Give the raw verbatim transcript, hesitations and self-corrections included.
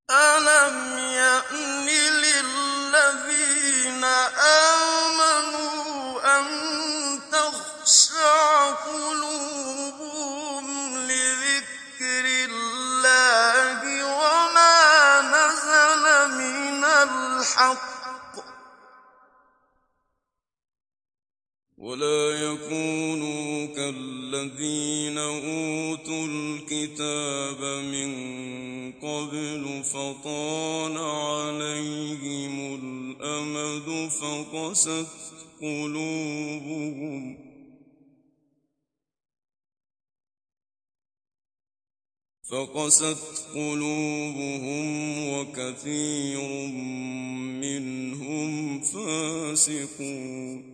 أَلَمْ يَأْنِ لِلَّذِينَ آمَنُوا أَن تَخْشَعَ قُلُوبُهُمْ لِذِكْرِ اللَّهِ وَمَا نَزَلَ مِنَ الْحَقِّ وَلَا يَكُونُوا كَالَّذِينَ أُوتُوا الْكِتَابَ مِن قَبْلُ فَطَالَ عَلَيْهِمُ الْأَمَدُ فَقَسَتْ قُلُوبُهُمْ فَقَسَتْ قُلُوبُهُمْ وَكَثِيرٌ مِّنْهُمْ فَاسِقُونَ